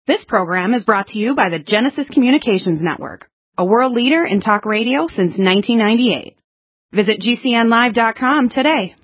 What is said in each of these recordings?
This program is brought to you by the Genesis Communications Network, a world leader in talk radio since 1998. Visit GCNlive.com today.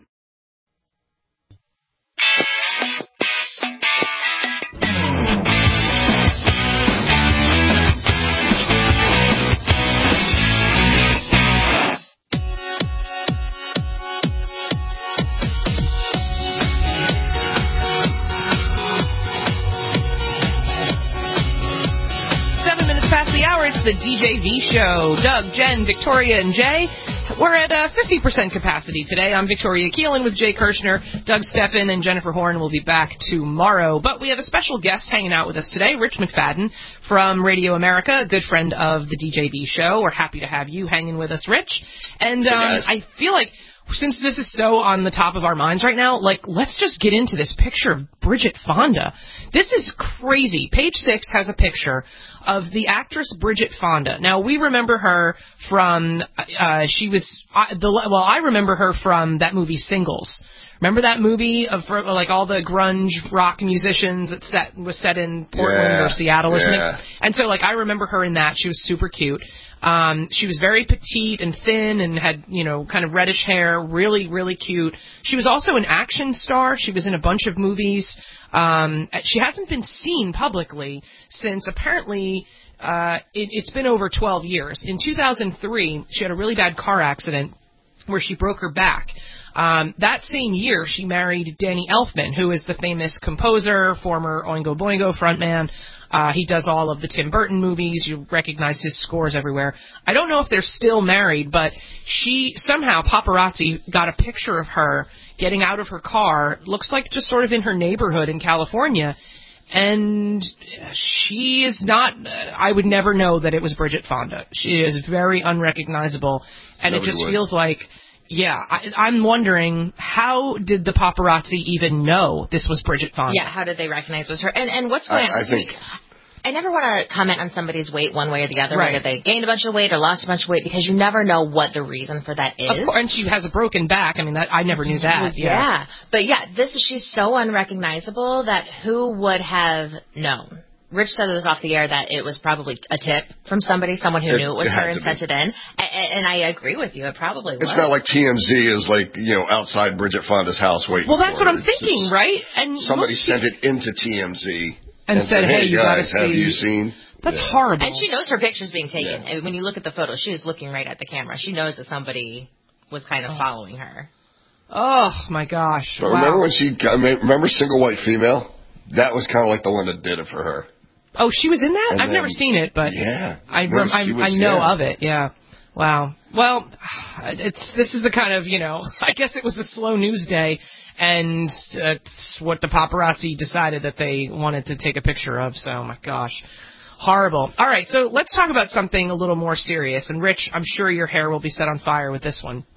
It's the DJ V Show. Doug, Jen, Victoria, and Jay. We're at 50% capacity today. I'm Victoria Keelan with Jay Kirshner. Doug Steffen and Jennifer Horn will be back tomorrow. But we have a special guest hanging out with us today, Rich McFadden from Radio America, a good friend of the DJ V Show. We're happy to have you hanging with us, Rich. And I feel like since this is so on the top of our minds right now, let's just get into this picture of Bridget Fonda. This is crazy. Page 6 has a picture of the actress Bridget Fonda. Now, we remember her from, I remember her from that movie Singles. Remember that movie of all the grunge rock musicians that was set in Portland or Seattle or something? And so I remember her in that. She was super cute. She was very petite and thin and had, kind of reddish hair, really, really cute. She was also an action star. She was in a bunch of movies. She hasn't been seen publicly since apparently it's been over 12 years. In 2003, she had a really bad car accident where she broke her back. That same year, she married Danny Elfman, who is the famous composer, former Oingo Boingo frontman. He does all of the Tim Burton movies. You recognize his scores everywhere. I don't know if they're still married, but somehow paparazzi got a picture of her getting out of her car. Looks like just sort of in her neighborhood in California. And she is not, I would never know that it was Bridget Fonda. She is very unrecognizable. And it just feels like, I'm wondering, how did the paparazzi even know this was Bridget Fonda? Yeah, how did they recognize it was her? And what's going on? I never want to comment on somebody's weight one way or the other, whether they gained a bunch of weight or lost a bunch of weight, because you never know what the reason for that is. Of course, and she has a broken back. I mean, I never knew that. Yeah. But she's so unrecognizable that who would have known? Rich said this off the air that it was probably a tip from someone who knew it was her and sent it in. And I agree with you. It probably was. It's not like TMZ is outside Bridget Fonda's house waiting for her. Well, that's what I'm thinking, right? And somebody sent it into TMZ and said, hey, you guys, have you seen? That's horrible. And she knows her picture's being taken. Yeah. When you look at the photo, she is looking right at the camera. She knows that somebody was kind of following her. Oh, my gosh. But remember remember Single White Female? That was kind of like the one that did it for her. Oh, she was in that? I've never seen it, but I know of it. Yeah. Wow. Well, this is the kind of, I guess it was a slow news day, and it's what the paparazzi decided that they wanted to take a picture of. So, oh my gosh. Horrible. All right, so let's talk about something a little more serious. And, Rich, I'm sure your hair will be set on fire with this one.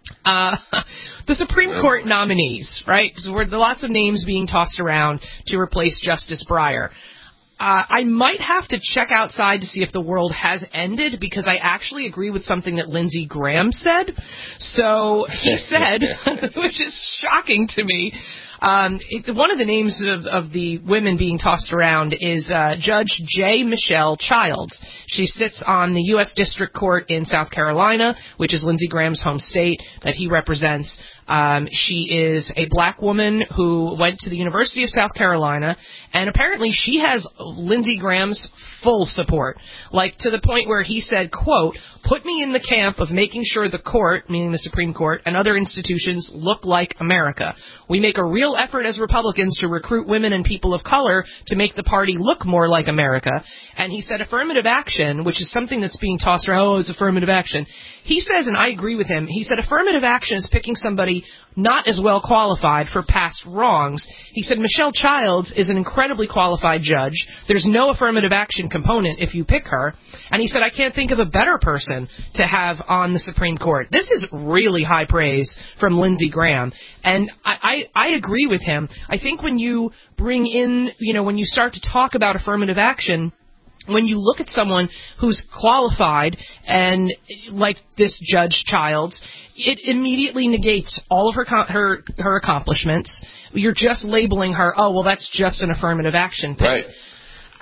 The Supreme Court nominees, right? Because there are lots of names being tossed around to replace Justice Breyer. I might have to check outside to see if the world has ended, because I actually agree with something that Lindsey Graham said. So he said, which is shocking to me, one of the names of the women being tossed around is Judge J. Michelle Childs. She sits on the U.S. District Court in South Carolina, which is Lindsey Graham's home state that he represents. She is a black woman who went to the University of South Carolina, and apparently she has Lindsey Graham's full support, to the point where he said, quote, "Put me in the camp of making sure the court," meaning the Supreme Court, "and other institutions look like America. We make a real effort as Republicans to recruit women and people of color to make the party look more like America." And he said affirmative action, which is something that's being tossed around, it's affirmative action. He says, and I agree with him, he said affirmative action is picking somebody not as well qualified for past wrongs. He said Michelle Childs is an incredibly qualified judge. There's no affirmative action component if you pick her. And he said, I can't think of a better person to have on the Supreme Court. This is really high praise from Lindsey Graham. And I agree with him. I think when you bring in, when you start to talk about affirmative action, when you look at someone who's qualified and like this Judge Childs, it immediately negates all of her accomplishments. You're just labeling her, oh, well, that's just an affirmative action thing. Right.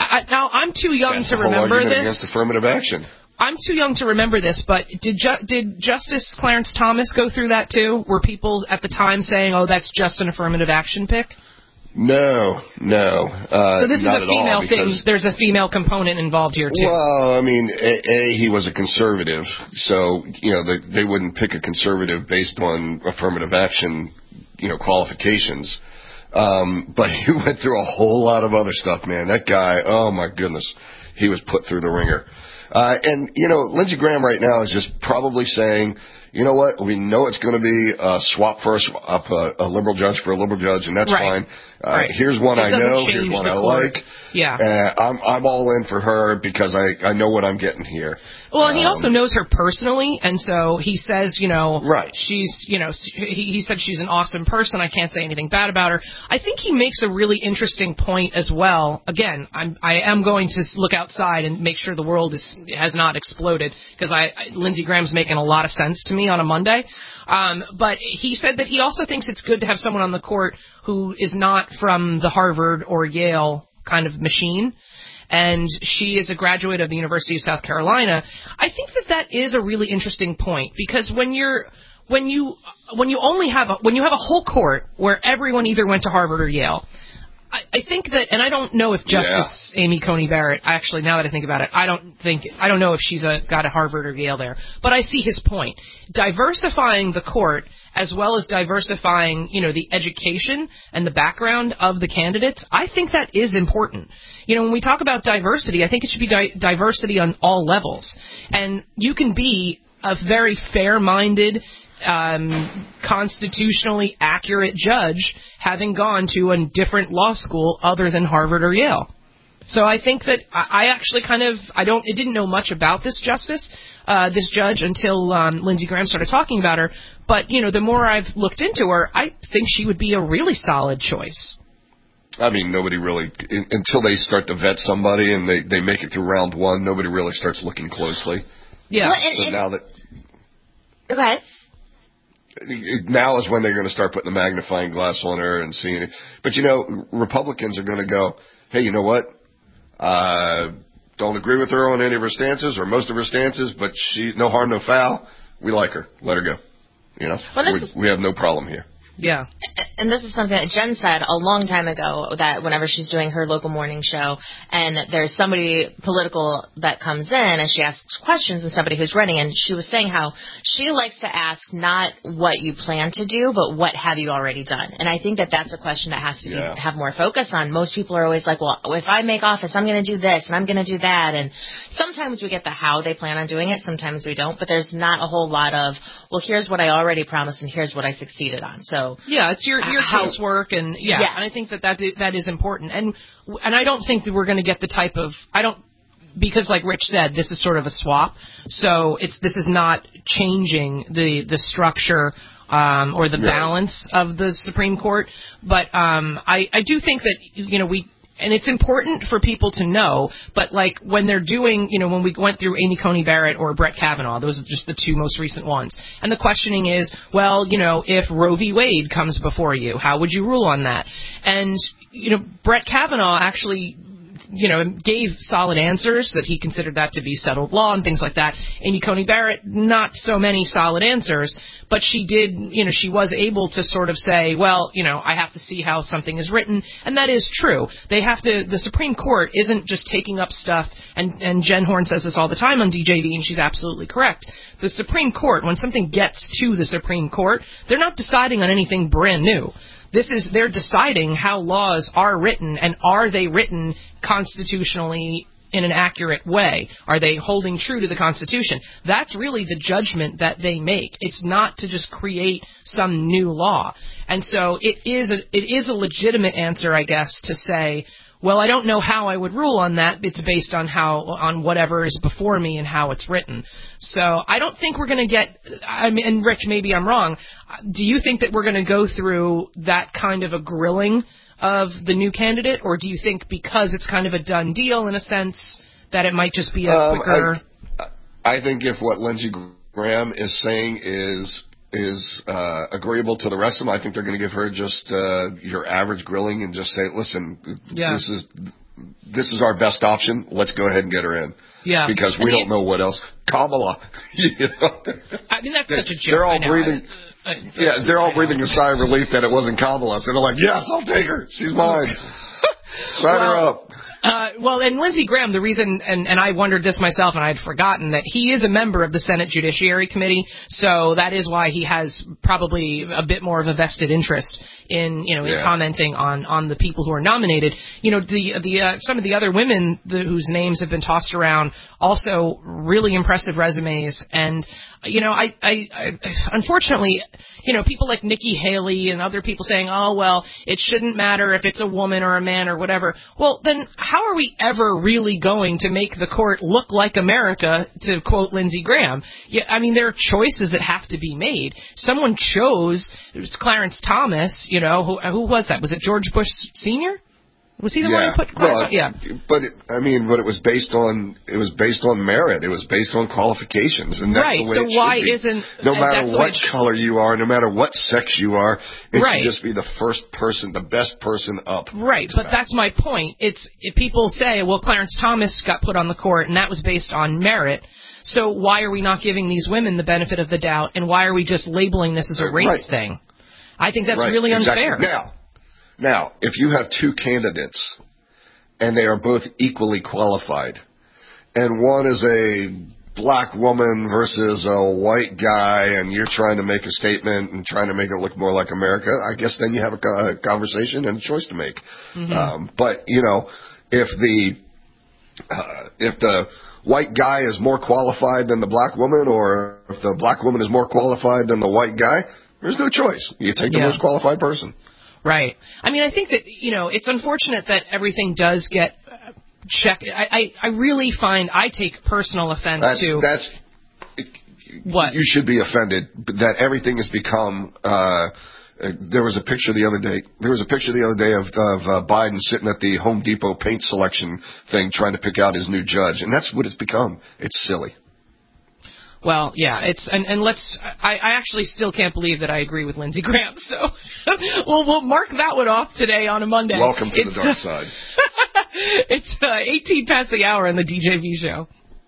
Now, I'm too young to remember this. Against affirmative action. I'm too young to remember this, but did Justice Clarence Thomas go through that too? Were people at the time saying, "Oh, that's just an affirmative action pick"? No. So this is a female thing. There's a female component involved here too. Well, I mean, he was a conservative, so they wouldn't pick a conservative based on affirmative action, qualifications. But he went through a whole lot of other stuff, man. That guy, oh my goodness, he was put through the ringer. And Lindsey Graham right now is just probably saying, you know what, we know it's going to be a swap for a liberal judge for a liberal judge, and that's fine. Here's one I know, here's one I like. Yeah. I'm all in for her because I know what I'm getting here. Well, and he also knows her personally, and so he says, right. She's, he said she's an awesome person. I can't say anything bad about her. I think he makes a really interesting point as well. Again, I am going to look outside and make sure the world has not exploded, because Lindsey Graham's making a lot of sense to me on a Monday. But he said that he also thinks it's good to have someone on the court who is not from the Harvard or Yale kind of machine, and she is a graduate of the University of South Carolina. I think that is a really interesting point, because when you have a whole court where everyone either went to Harvard or Yale, I think that, and I don't know if Justice Amy Coney Barrett, actually, now that I think about it, I don't know if she's got a Harvard or Yale there, but I see his point. Diversifying the court, as well as diversifying, the education and the background of the candidates, I think that is important. When we talk about diversity, I think it should be diversity on all levels. And you can be a very fair-minded, constitutionally accurate judge having gone to a different law school other than Harvard or Yale. So I think that I actually it didn't know much about this judge until Lindsey Graham started talking about her. But, the more I've looked into her, I think she would be a really solid choice. I mean, nobody really, until they start to vet somebody and they make it through round one, nobody really starts looking closely. Yeah. Well, now that... Go ahead. Now is when they're going to start putting the magnifying glass on her and seeing it. But, Republicans are going to go, hey, you know what? Don't agree with her on any of her stances or most of her stances, but she, no harm, no foul. We like her. Let her go. We have no problem here. Yeah. And this is something that Jen said a long time ago, that whenever she's doing her local morning show and there's somebody political that comes in and she asks questions and somebody who's running, and she was saying how she likes to ask not what you plan to do, but what have you already done. And I think that that's a question that has to have more focus on. Most people are always like, well, if I make office, I'm going to do this and I'm going to do that. And sometimes we get the how they plan on doing it. Sometimes we don't. But there's not a whole lot of, well, here's what I already promised and here's what I succeeded on. So yeah, it's your casework, and and I think that is important, and I don't think that we're going to get the type of because like Rich said, this is sort of a swap, so this is not changing the structure or the balance of the Supreme Court, but I do think that and it's important for people to know, but like when they're doing, when we went through Amy Coney Barrett or Brett Kavanaugh, those are just the two most recent ones. And the questioning is, well, if Roe v. Wade comes before you, how would you rule on that? And, Brett Kavanaugh actually, gave solid answers that he considered that to be settled law and things like that. Amy Coney Barrett, not so many solid answers, but she did, she was able to sort of say, well, I have to see how something is written, and that is true. The Supreme Court isn't just taking up stuff, and Jen Horn says this all the time on DJV, and she's absolutely correct. The Supreme Court, when something gets to the Supreme Court, they're not deciding on anything brand new. They're deciding how laws are written, and are they written constitutionally in an accurate way? Are they holding true to the Constitution? That's really the judgment that they make. It's not to just create some new law. And so it is a legitimate answer, I guess, to say, well, I don't know how I would rule on that. It's based on whatever is before me and how it's written. So I don't think we're going to get, and Rich, maybe I'm wrong. Do you think that we're going to go through that kind of a grilling of the new candidate, or do you think because it's kind of a done deal in a sense that it might just be a quicker? I think if what Lindsey Graham is saying is agreeable to the rest of them, I think they're going to give her just your average grilling and just say, listen, this is our best option. Let's go ahead and get her in. Yeah. Because we don't know what else. Kamala. You know? I mean, that's such a joke. They're all breathing. They're all breathing a sigh of relief that it wasn't Kamala. So they're like, yes, I'll take her. She's mine. Sign her up. And Lindsey Graham, the reason, and I wondered this myself, and I had forgotten that he is a member of the Senate Judiciary Committee, so that is why he has probably a bit more of a vested interest in commenting on the people who are nominated. You know, some of the other women whose names have been tossed around, also really impressive resumes, and I unfortunately, people like Nikki Haley and other people saying, oh, well, it shouldn't matter if it's a woman or a man or whatever. Well, then how are we ever really going to make the court look like America, to quote Lindsey Graham? Yeah, I mean, there are choices that have to be made. Someone chose, it was Clarence Thomas, who was that? Was it George Bush Sr.? Was he the one who put Clarence? But it was based on merit. It was based on qualifications, and that's the way it should be. Isn't no matter what color you are, no matter what sex you are, it should just be the first person, the best person up. Right, but that's my point. If people say, well, Clarence Thomas got put on the court, and that was based on merit. So why are we not giving these women the benefit of the doubt, and why are we just labeling this as a race thing? I think that's really unfair. Exactly. Now, if you have two candidates and they are both equally qualified, and one is a black woman versus a white guy, and you're trying to make a statement and trying to make it look more like America, I guess then you have a conversation and a choice to make. Mm-hmm. But if the white guy is more qualified than the black woman, or if the black woman is more qualified than the white guy, there's no choice. You take the most qualified person. Right. I mean, I think that, it's unfortunate that everything does get checked. I really I take personal offense to... What? You should be offended that everything has become... there was a picture the other day. Of Biden sitting at the Home Depot paint selection thing trying to pick out his new judge. And that's what it's become. It's silly. Well, yeah, I actually still can't believe that I agree with Lindsey Graham, so we'll mark that one off today on a Monday. Welcome to the dark side. It's 18 past the hour on the DJV show.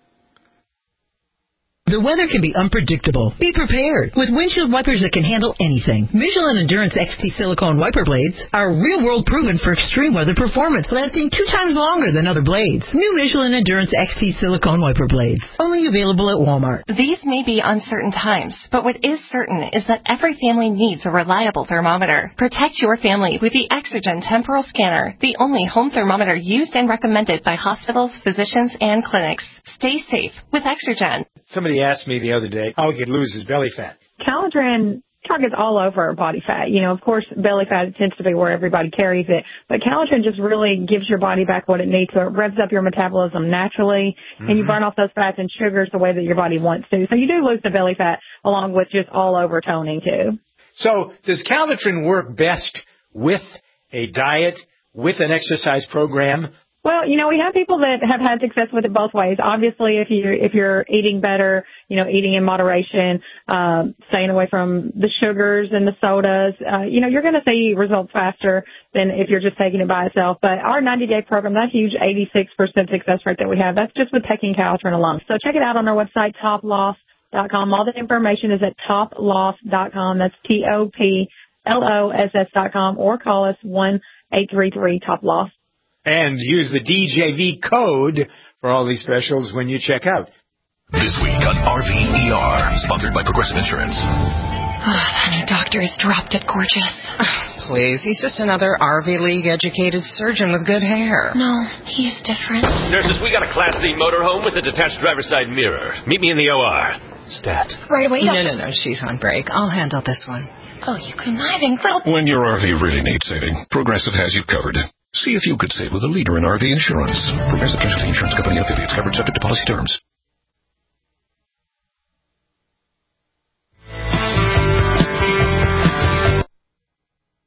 The weather can be unpredictable. Be prepared with windshield wipers that can handle anything. Michelin Endurance XT silicone wiper blades are real-world proven for extreme weather performance, lasting 2 times longer than other blades. New Michelin Endurance XT silicone wiper blades, only available at Walmart. These may be uncertain times, but what is certain is that every family needs a reliable thermometer. Protect your family with the Exergen Temporal Scanner, the only home thermometer used and recommended by hospitals, physicians, and clinics. Stay safe with Exergen. Somebody asked me the other day how he could lose his belly fat. Calitrin targets all over body fat. Of course, belly fat tends to be where everybody carries it. But Calitrin just really gives your body back what it needs. So it revs up your metabolism naturally, and you burn off those fats and sugars the way that your body wants to. So you do lose the belly fat along with just all over toning, too. So does Calitrin work best with a diet, with an exercise program? Well, we have people that have had success with it both ways. Obviously, if you're eating better, eating in moderation, staying away from the sugars and the sodas, you're going to see results faster than if you're just taking it by itself. But our 90-day program, that huge 86% success rate that we have, that's just with taking Calitrin alone. So check it out on our website, toploss.com. All the information is at toploss.com. That's TOPLOSS.com, or call us 1-833-TOP-LOSS. And use the DJV code for all these specials when you check out. This week on RVER, sponsored by Progressive Insurance. That new doctor is dropped dead gorgeous. Please, he's just another RV League educated surgeon with good hair. No, he's different. Nurses, we got a Class C motorhome with a detached driver's side mirror. Meet me in the OR. Stat. Right away, doctor. No, she's on break. I'll handle this one. Oh, you conniving little... When your RV really needs saving, Progressive has you covered. See if you could save with a leader in RV insurance. Progressive Casualty Insurance Company and affiliates, covered subject to policy terms.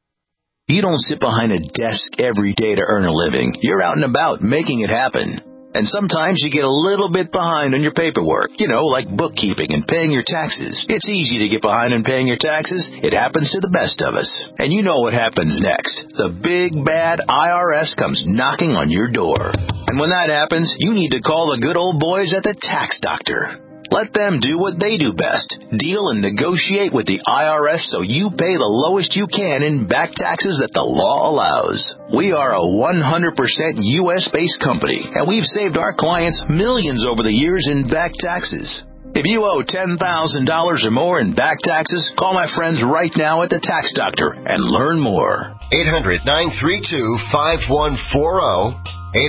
You don't sit behind a desk every day to earn a living. You're out and about making it happen. And sometimes you get a little bit behind on your paperwork, like bookkeeping and paying your taxes. It's easy to get behind on paying your taxes. It happens to the best of us. And you know what happens next. The big, bad IRS comes knocking on your door. And when that happens, you need to call the good old boys at the Tax Doctor. Let them do what they do best. Deal and negotiate with the IRS so you pay the lowest you can in back taxes that the law allows. We are a 100% U.S.-based company, and we've saved our clients millions over the years in back taxes. If you owe $10,000 or more in back taxes, call my friends right now at the Tax Doctor and learn more. 800-932-5140.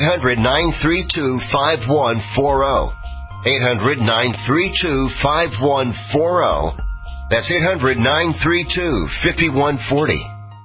800-932-5140. 800-932-5140. That's 800-932-5140.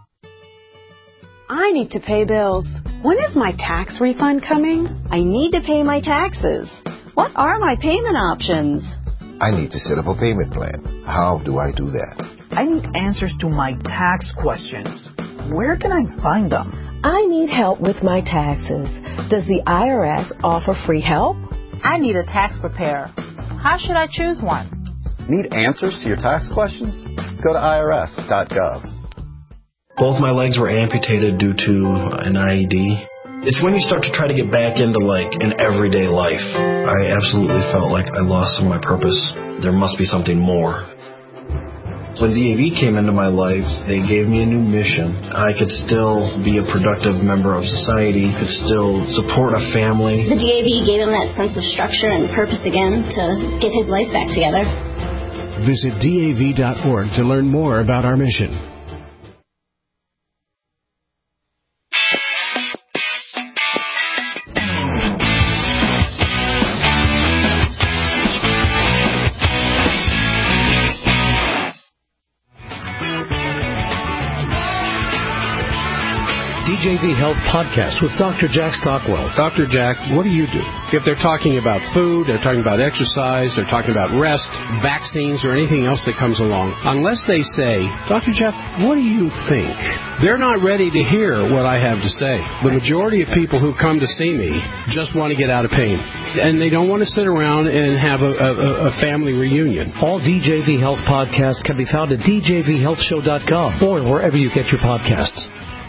I need to pay bills. When is my tax refund coming? I need to pay my taxes. What are my payment options? I need to set up a payment plan. How do I do that? I need answers to my tax questions. Where can I find them? I need help with my taxes. Does the IRS offer free help? I need a tax preparer. How should I choose one? Need answers to your tax questions? Go to irs.gov. Both my legs were amputated due to an IED. It's when you start to try to get back into, an everyday life. I absolutely felt like I lost some of my purpose. There must be something more. When DAV came into my life, they gave me a new mission. I could still be a productive member of society, could still support a family. The DAV gave him that sense of structure and purpose again to get his life back together. Visit DAV.org to learn more about our mission. DJV Health Podcast with Dr. Jack Stockwell. Dr. Jack, what do you do? If they're talking about food, they're talking about exercise, they're talking about rest, vaccines, or anything else that comes along, unless they say, Dr. Jack, what do you think? They're not ready to hear what I have to say. The majority of people who come to see me just want to get out of pain, and they don't want to sit around and have a family reunion. All DJV Health podcasts can be found at djvhealthshow.com or wherever you get your podcasts.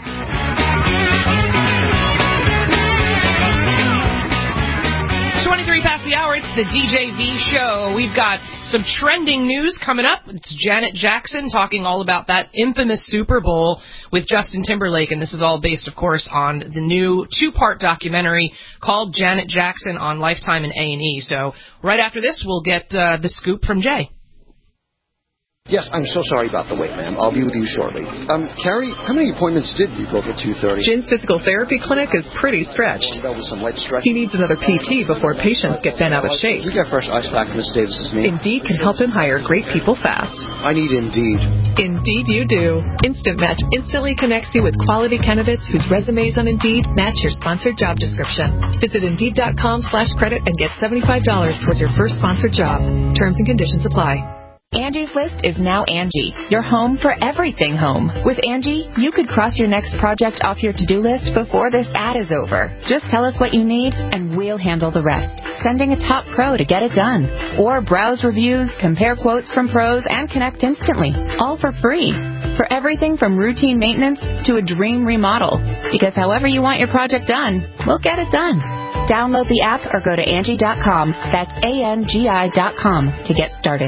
23 past the hour, it's the DJV show. We've got some trending news coming up. It's Janet Jackson talking all about that infamous Super Bowl with Justin Timberlake, and this is all based, of course, on the new two-part documentary called Janet Jackson on Lifetime and A&E. So right after this, we'll get the scoop from Jay. Yes, I'm so sorry about the wait, ma'am. I'll be with you shortly. Carrie, how many appointments did you book at 2:30? Jin's physical therapy clinic is pretty stretched. With some light stretching. He needs another PT before patients get bent out of shape. We got fresh ice pack, Miss Davis's me. Indeed can help him hire great people fast. I need Indeed. Indeed you do. Instant Match instantly connects you with quality candidates whose resumes on Indeed match your sponsored job description. Visit Indeed.com/credit and get $75 towards your first sponsored job. Terms and conditions apply. Angie's List is now Angie, your home for everything home. With Angie, you could cross your next project off your to-do list before this ad is over. Just tell us what you need, and we'll handle the rest. Sending a top pro to get it done. Or browse reviews, compare quotes from pros, and connect instantly. All for free. For everything from routine maintenance to a dream remodel. Because however you want your project done, we'll get it done. Download the app or go to Angie.com. That's ANGI.com to get started.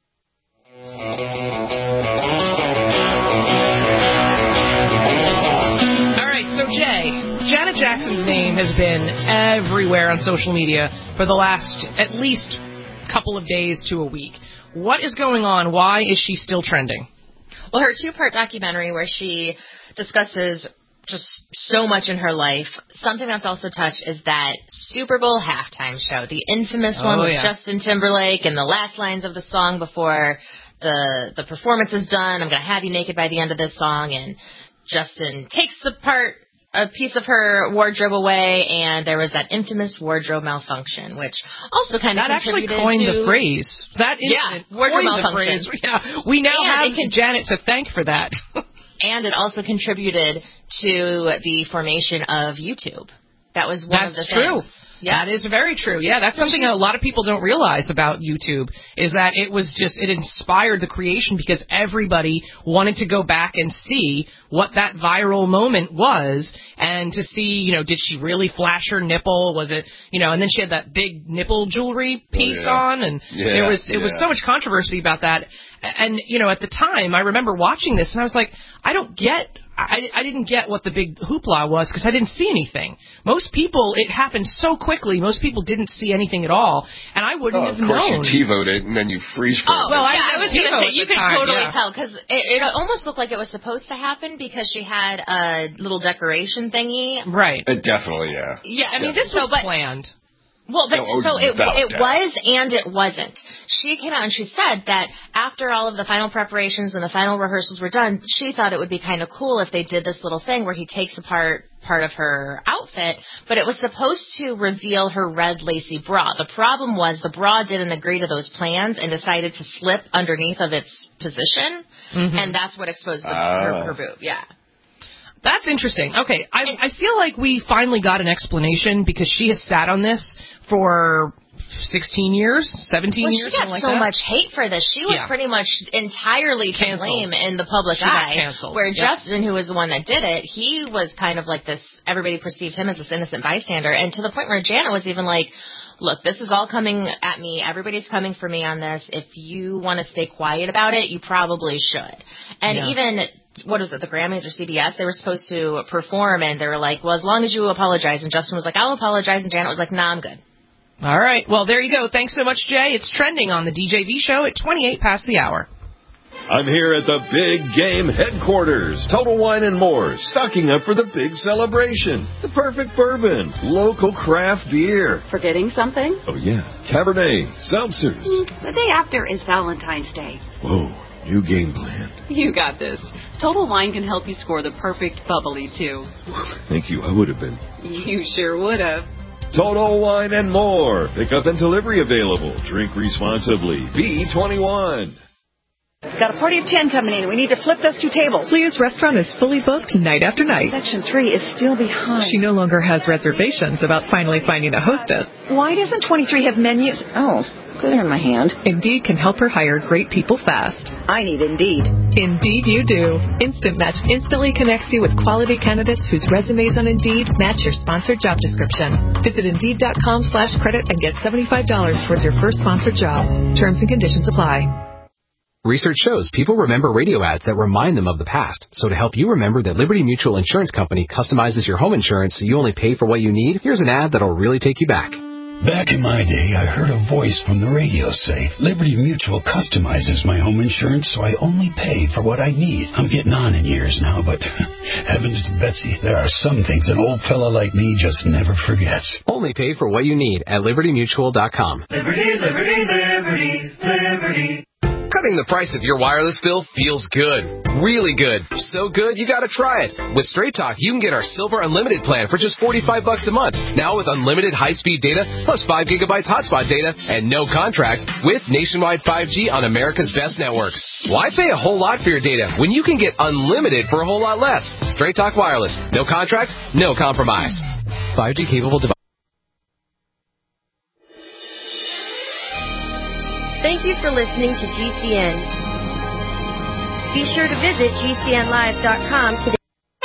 All right, so Jay, Janet Jackson's name has been everywhere on social media for the last at least couple of days to a week. What is going on? Why is she still trending? Well, her two-part documentary where she discusses just so much in her life. Something that's also touched is that Super Bowl halftime show, the infamous one with Justin Timberlake and the last lines of the song before the performance is done. I'm going to have you naked by the end of this song. And Justin takes a piece of her wardrobe away, and there was that infamous wardrobe malfunction, which also kind of contributed to... That actually coined the phrase. That wardrobe malfunction. Yeah, we now have Janet to thank for that. And it also contributed to the formation of YouTube. That was one of the things. Yeah. That is very true. Yeah, that's something a lot of people don't realize about YouTube, is that it inspired the creation because everybody wanted to go back and see what that viral moment was, and to see, did she really flash her nipple? Was it, and then she had that big nipple jewelry piece on, and it was so much controversy about that. And, at the time, I remember watching this, and I was like, I didn't get what the big hoopla was, because I didn't see anything. Most people, it happened so quickly, most people didn't see anything at all, and I wouldn't have known. Of course, you TiVo'd it, and then you freeze froze. Well, I was going to say, you could totally tell, because it almost looked like it was supposed to happen, because she had a little decoration thingy. Right. Definitely, yeah. Yeah, I mean, this was planned. Well, but it was and it wasn't. She came out and she said that after all of the final preparations and the final rehearsals were done, she thought it would be kind of cool if they did this little thing where he takes apart part of her outfit, but it was supposed to reveal her red lacy bra. The problem was the bra didn't agree to those plans and decided to slip underneath of its position, and that's what exposed her boob. Yeah. That's interesting. Okay, I feel like we finally got an explanation, because she has sat on this for 16 years, 17 years, she got like so that. much hate for this. She was pretty much entirely to blame in the public eye. Where Justin, who was the one that did it, he was kind of like this, everybody perceived him as this innocent bystander, and to the point where Janet was even like, look, this is all coming at me. Everybody's coming for me on this. If you want to stay quiet about it, you probably should. And even, what was it, the Grammys or CBS, they were supposed to perform, and they were like, well, as long as you apologize. And Justin was like, I'll apologize. And Janet was like, nah, I'm good. All right. Well, there you go. Thanks so much, Jay. It's trending on the DJV show at 28 past the hour. I'm here at the Big Game headquarters. Total Wine & More, stocking up for the big celebration. The perfect bourbon, local craft beer. Forgetting something? Oh, yeah. Cabernet, seltzers. The day after is Valentine's Day. Whoa, new game plan. You got this. Total Wine can help you score the perfect bubbly, too. Thank you. I would have been. You sure would have. Total Wine & More. Pickup and delivery available. Drink responsibly. B21. Got a party of 10 coming in. We need to flip those 2 tables. Leah's restaurant is fully booked night after night. Section 3 is still behind. She no longer has reservations about finally finding a hostess. Why doesn't 23 have menus? Oh, good in my hand. Indeed can help her hire great people fast. I need Indeed. Indeed you do. Instant Match instantly connects you with quality candidates whose resumes on Indeed match your sponsored job description. Visit Indeed.com/credit and get $75 towards your first sponsored job. Terms and conditions apply. Research shows people remember radio ads that remind them of the past. So to help you remember that Liberty Mutual Insurance Company customizes your home insurance so you only pay for what you need, here's an ad that'll really take you back. Back in my day, I heard a voice from the radio say, Liberty Mutual customizes my home insurance so I only pay for what I need. I'm getting on in years now, but heavens to Betsy, there are some things an old fella like me just never forgets. Only pay for what you need at LibertyMutual.com. Liberty, liberty, liberty, liberty. Cutting the price of your wireless bill feels good. Really good. So good, you gotta try it. With Straight Talk, you can get our Silver Unlimited plan for just $45 a month. Now with unlimited high-speed data, plus 5 gigabytes hotspot data, and no contract, with nationwide 5G on America's best networks. Why pay a whole lot for your data when you can get unlimited for a whole lot less? Straight Talk Wireless. No contract, no compromise. 5G capable device. Thank you for listening to GCN. Be sure to visit GCNlive.com today.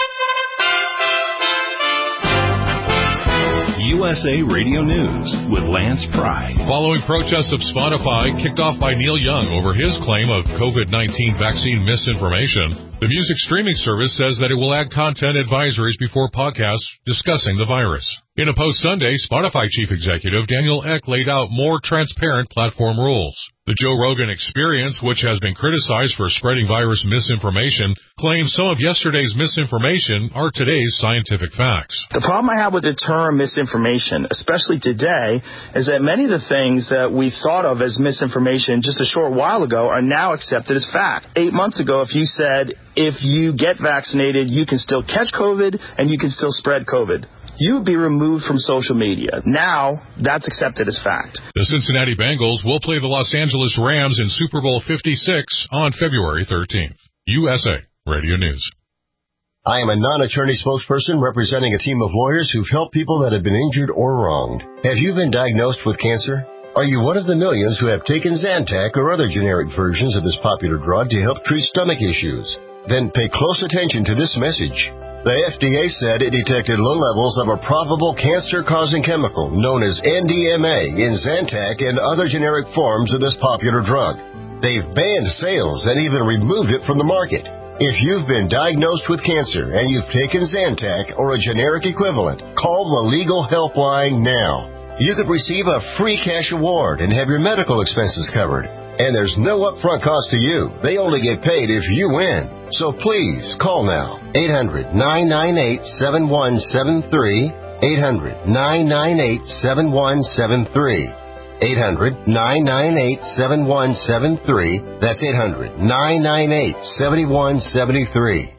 USA Radio News with Lance Pry. Following protests of Spotify kicked off by Neil Young over his claim of COVID-19 vaccine misinformation, the music streaming service says that it will add content advisories before podcasts discussing the virus. In a post Sunday, Spotify chief executive Daniel Ek laid out more transparent platform rules. The Joe Rogan Experience, which has been criticized for spreading virus misinformation, claims some of yesterday's misinformation are today's scientific facts. The problem I have with the term misinformation, especially today, is that many of the things that we thought of as misinformation just a short while ago are now accepted as fact. 8 months ago, if you said, if you get vaccinated, you can still catch COVID and you can still spread COVID, you would be removed from social media. Now, that's accepted as fact. The Cincinnati Bengals will play the Los Angeles Rams in Super Bowl 56 on February 13th. USA Radio News. I am a non-attorney spokesperson representing a team of lawyers who've helped people that have been injured or wronged. Have you been diagnosed with cancer? Are you one of the millions who have taken Zantac or other generic versions of this popular drug to help treat stomach issues? Then pay close attention to this message. The FDA said it detected low levels of a probable cancer-causing chemical known as NDMA in Zantac and other generic forms of this popular drug. They've banned sales and even removed it from the market. If you've been diagnosed with cancer and you've taken Zantac or a generic equivalent, call the legal helpline now. You could receive a free cash award and have your medical expenses covered. And there's no upfront cost to you. They only get paid if you win. So please, call now. 800-998-7173. 800-998-7173. 800-998-7173. That's 800-998-7173.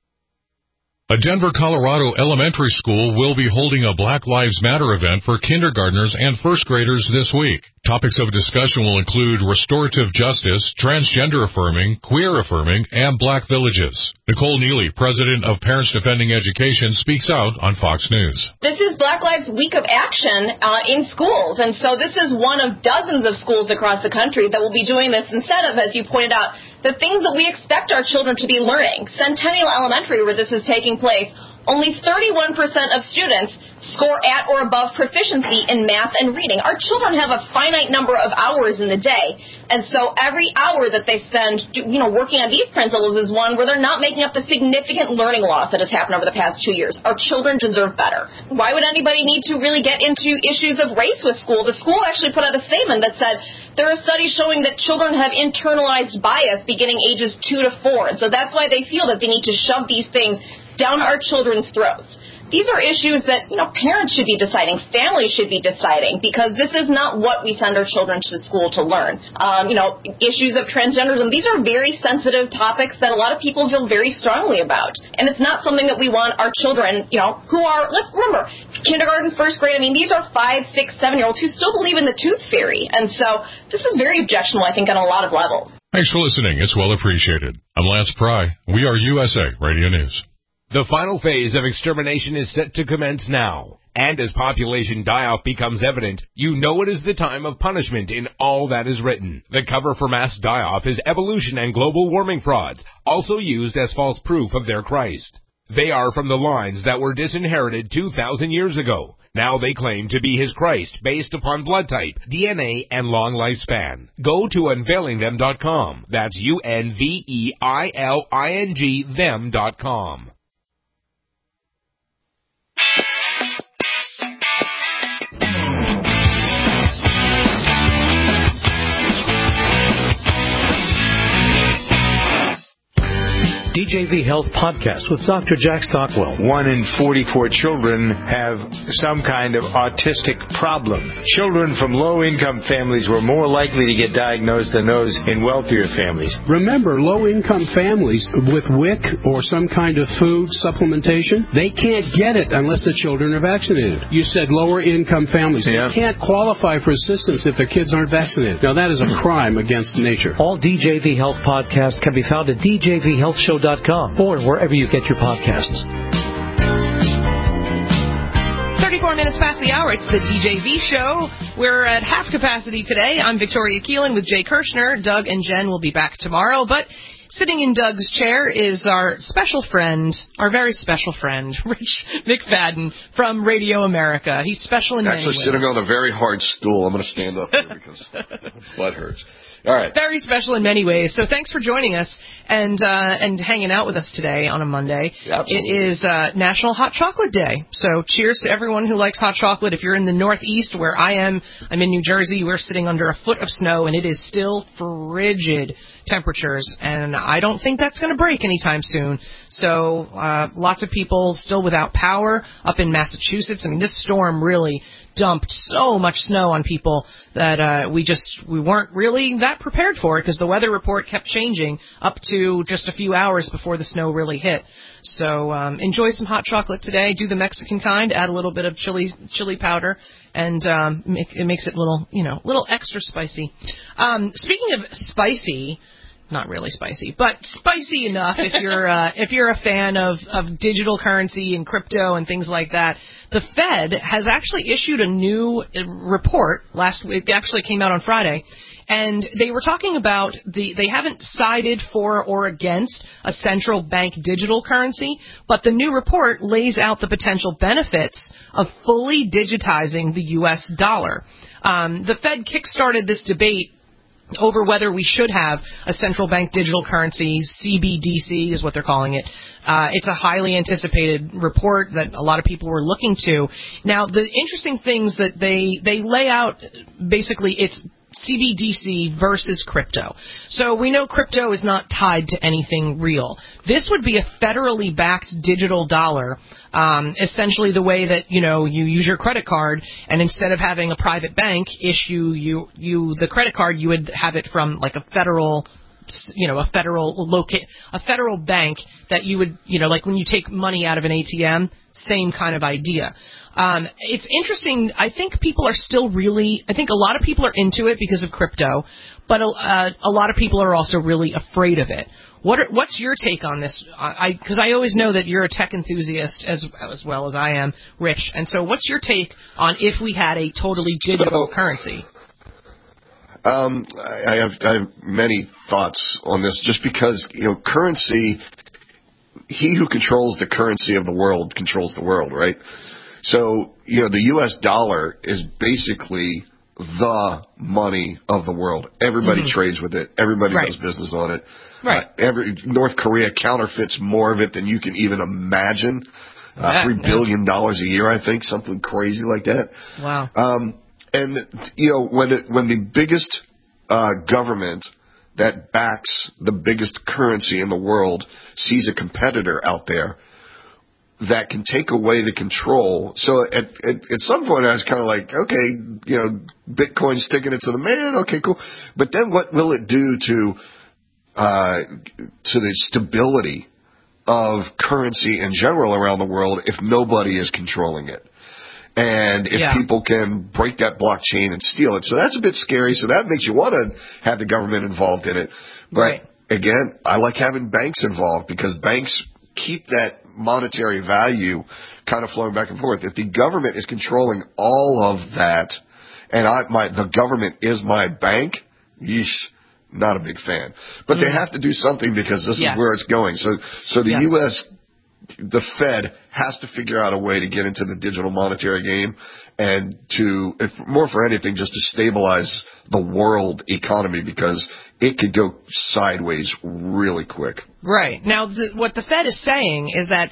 A Denver, Colorado elementary school will be holding a Black Lives Matter event for kindergartners and first graders this week. Topics of discussion will include restorative justice, transgender affirming, queer affirming, and black villages. Nicole Neely, president of Parents Defending Education, speaks out on Fox News. This is Black Lives Week of Action in schools, and so this is one of dozens of schools across the country that will be doing this instead of, as you pointed out, the things that we expect our children to be learning. Centennial Elementary, where this is taking place, only 31% of students score at or above proficiency in math and reading. Our children have a finite number of hours in the day, and so every hour that they spend, working on these principles is one where they're not making up the significant learning loss that has happened over the past 2 years. Our children deserve better. Why would anybody need to really get into issues of race with school? The school actually put out a statement that said there are studies showing that children have internalized bias beginning ages 2 to 4, and so that's why they feel that they need to shove these things down our children's throats. These are issues that, parents should be deciding, families should be deciding, because this is not what we send our children to school to learn. Issues of transgenderism, these are very sensitive topics that a lot of people feel very strongly about. And it's not something that we want our children, who are, let's remember, kindergarten, first grade, these are 5, 6, 7-year-olds who still believe in the tooth fairy. And so this is very objectionable, I think, on a lot of levels. Thanks for listening. It's well appreciated. I'm Lance Pry. We are USA Radio News. The final phase of extermination is set to commence now. And as population die-off becomes evident, you know it is the time of punishment in all that is written. The cover for mass die-off is evolution and global warming frauds, also used as false proof of their Christ. They are from the lines that were disinherited 2,000 years ago. Now they claim to be his Christ based upon blood type, DNA, and long lifespan. Go to unveilingthem.com. That's UNVEILING them.com. DJV Health Podcast with Dr. Jack Stockwell. 1 in 44 children have some kind of autistic problem. Children from low-income families were more likely to get diagnosed than those in wealthier families. Remember, low-income families with WIC or some kind of food supplementation, they can't get it unless the children are vaccinated. You said lower-income families. Yeah. They can't qualify for assistance if their kids aren't vaccinated. Now, that is a crime against nature. All DJV Health podcasts can be found at DJVHealthShow.com or wherever you get your podcasts. 34 minutes past the hour. It's the DJV show. We're at half capacity today. I'm Victoria Keelan with Jay Kirshner. Doug and Jen will be back tomorrow, but sitting in Doug's chair is our special friend, our very special friend, Rich McFadden from Radio America. He's special in many ways. Actually, sitting on a very hard stool. I'm going to stand up here because butt hurts. All right. Very special in many ways. So thanks for joining us and hanging out with us today on a Monday. Yeah, it is National Hot Chocolate Day. So cheers to everyone who likes hot chocolate. If you're in the Northeast, where I am, I'm in New Jersey. We're sitting under a foot of snow, and it is still frigid temperatures, and I don't think that's going to break anytime soon. So lots of people still without power up in Massachusetts. This storm really dumped so much snow on people that we weren't really that prepared for it, because the weather report kept changing up to just a few hours before the snow really hit. So enjoy some hot chocolate today. Do the Mexican kind. Add a little bit of chili powder, and it makes it little extra spicy. Speaking of spicy, not really spicy, but spicy enough if you're a fan of digital currency and crypto and things like that. The Fed has actually issued a new report last week. It actually came out on Friday. And they were talking about they haven't sided for or against a central bank digital currency, but the new report lays out the potential benefits of fully digitizing the U.S. dollar. The Fed kickstarted this debate over whether we should have a central bank digital currency. CBDC is what they're calling it. It's a highly anticipated report that a lot of people were looking to. Now, the interesting things that they lay out, basically, it's CBDC versus crypto. So we know crypto is not tied to anything real. This would be a federally backed digital dollar, essentially the way that, you use your credit card, and instead of having a private bank issue you the credit card, you would have it from like a federal bank that you would, like when you take money out of an ATM, same kind of idea. It's interesting. I think people are still I think a lot of people are into it because of crypto, but a lot of people are also really afraid of it. What's your take on this? Because I always know that you're a tech enthusiast as well as I am, Rich. And so what's your take on if we had a totally digital currency? I have many thoughts on this, just because, currency, he who controls the currency of the world controls the world, right? So, the U.S. dollar is basically the money of the world. Everybody trades with it. Everybody does business on it. Right. North Korea counterfeits more of it than you can even imagine. $3 billion a year, I think, something crazy like that. Wow. And, when the biggest government that backs the biggest currency in the world sees a competitor out there that can take away the control. So at some point I was kind of like, okay, Bitcoin's sticking it to the man. Okay, cool. But then what will it do to the stability of currency in general around the world if nobody is controlling it? And if people can break that blockchain and steal it. So that's a bit scary. So that makes you want to have the government involved in it. But again, I like having banks involved, because banks keep that monetary value kind of flowing back and forth. If the government is controlling all of that, and the government is my bank, not a big fan. But they have to do something, because this is where it's going. So the U.S., the Fed has to figure out a way to get into the digital monetary game, and if more for anything, just to stabilize the world economy, because it could go sideways really quick. Right. Now, what the Fed is saying is that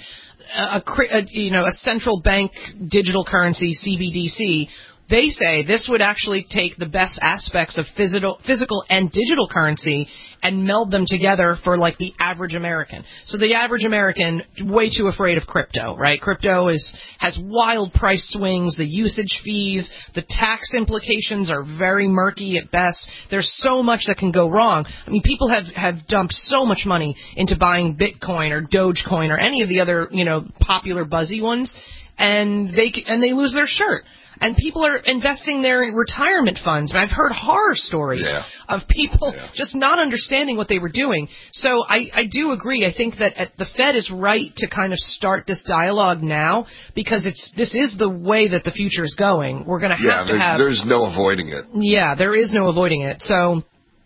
a central bank digital currency, CBDC, they say this would actually take the best aspects of physical and digital currency and meld them together for like the average American. So the average American, way too afraid of crypto, right? Crypto has wild price swings, the usage fees, the tax implications are very murky at best. There's so much that can go wrong. I mean, people have dumped so much money into buying Bitcoin or Dogecoin or any of the other, popular buzzy ones, and they lose their shirt. And people are investing their retirement funds. I've heard horror stories of people just not understanding what they were doing. So I do agree. I think that the Fed is right to kind of start this dialogue now, because this is the way that the future is going. We're going to have to have... There's no avoiding it. Yeah, there is no avoiding it. So...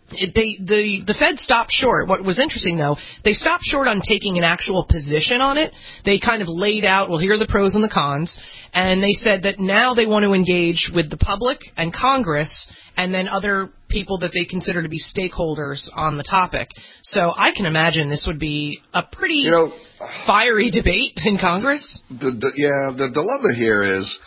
The Fed stopped short. What was interesting, though, they stopped short on taking an actual position on it. They kind of laid out, well, here are the pros and the cons, and they said that now they want to engage with the public and Congress and then other people that they consider to be stakeholders on the topic. So I can imagine this would be a pretty fiery debate in Congress. The dilemma here is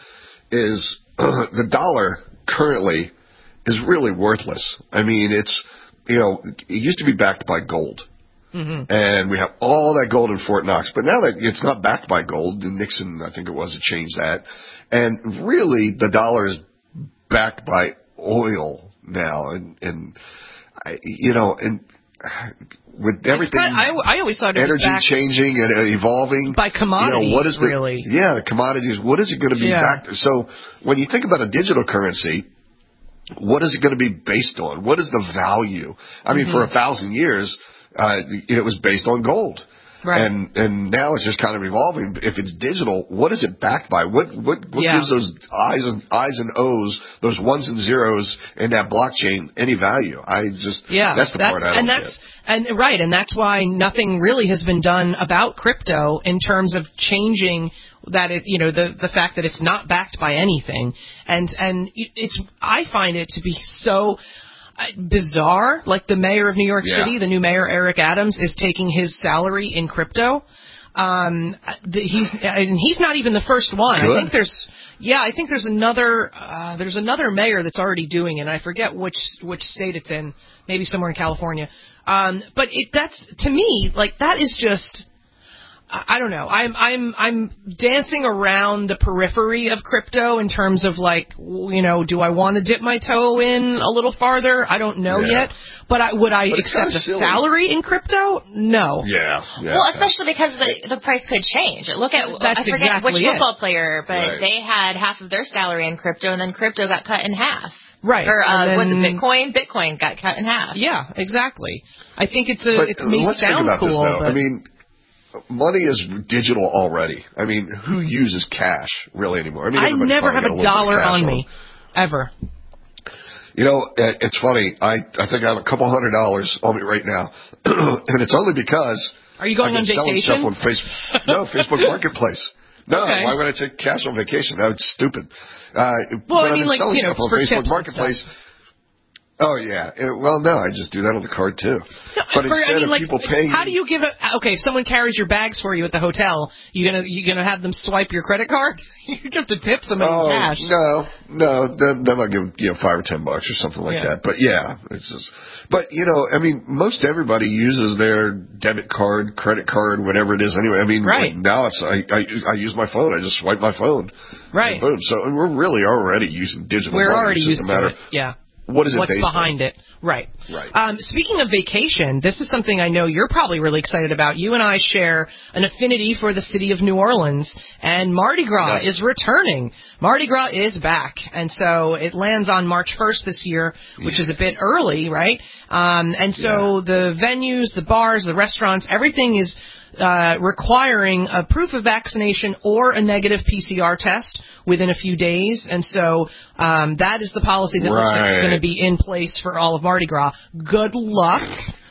the dollar currently is really worthless. I mean, it used to be backed by gold. Mm-hmm. And we have all that gold in Fort Knox. But now that it's not backed by gold, Nixon, I think it was, changed that. And really, the dollar is backed by oil now. And with everything, I always thought it was energy changing and evolving by commodities. What is really? The commodities. What is it going to be backed? So when you think about a digital currency, what is it going to be based on? What is the value? I mean, for 1,000 years, it was based on gold. Right. And now it's just kind of evolving. If it's digital, what is it backed by? What gives those I's and O's, those ones and zeros in that blockchain any value? That's the part I don't get. And that's why nothing really has been done about crypto in terms of changing that the fact that it's not backed by anything. And I find it to be so bizarre. Like the mayor of New York City, the new mayor Eric Adams, is taking his salary in crypto. He's not even the first one. Good. I think there's another mayor that's already doing it. And I forget which state it's in. Maybe somewhere in California. But that's, to me, like, that is just, I don't know. I'm dancing around the periphery of crypto in terms of, like, do I want to dip my toe in a little farther? I don't know yet. But would I accept a salary in crypto? No. Yeah. Well, especially because the price could change. Look at, I forget which football player, but they had half of their salary in crypto, and then crypto got cut in half. Right. Or was it Bitcoin? Bitcoin got cut in half. Yeah, exactly. I think it may sound cool. This, but I mean, money is digital already. I mean, who uses cash really anymore? I mean, I never have a dollar on me, ever. It's funny. I think I have a couple $100 on me right now, and it's only because are you going on vacation? Stuff on Facebook. No, Facebook Marketplace. No, why would I take cash on vacation? That's stupid. Well, I mean, like, stuff on for Facebook tips Marketplace. Oh, yeah. Well, no, I just do that on the card, too. No, but instead of people paying... How do you give if someone carries your bags for you at the hotel, you gonna have them swipe your credit card? You have to tip somebody in cash. No. Then I'll give, $5 or $10 or something like that. But, it's just... But, I mean, most everybody uses their debit card, credit card, whatever it is anyway. I mean, like now it's... I use my phone. I just swipe my phone. Right. Boom. So we're really already using digital money. We're already used to it. Yeah. What's behind it? Right. Speaking of vacation, this is something I know you're probably really excited about. You and I share an affinity for the city of New Orleans, and Mardi Gras is returning. Mardi Gras is back, and so it lands on March 1st this year, which is a bit early, right? And so the venues, the bars, the restaurants, everything is requiring a proof of vaccination or a negative PCR test within a few days. And so that is the policy that looks like it's going to be in place for all of Mardi Gras. Good luck.